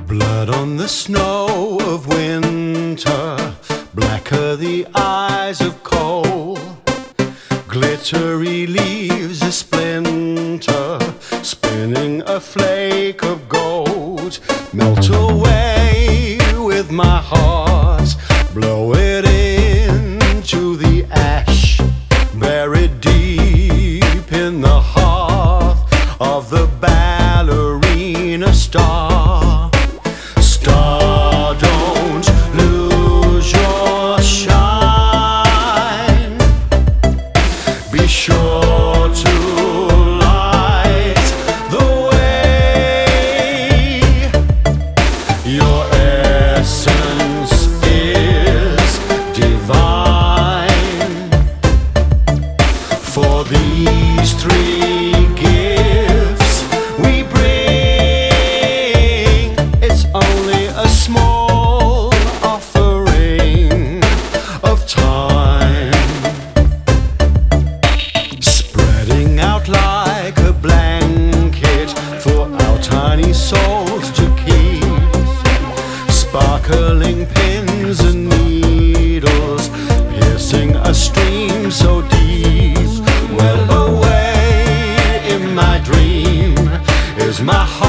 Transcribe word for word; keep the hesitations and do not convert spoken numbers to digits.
Blood on the snow of winter, blacker the eyes of coal. Glittery leaves a splinter, spinning a flake of gold. Melt away with my heart, blow it into the ash, buried deep in the heart of the ballerina star. Star, don't lose your shine. Be sure to light the way. Your essence is divine. For these three gifts we bring, it's only a small offering of time, spreading out like a blanket for our tiny souls to keep. Sparkling pins and needles, piercing a stream so deep. Well away in my dream is my heart.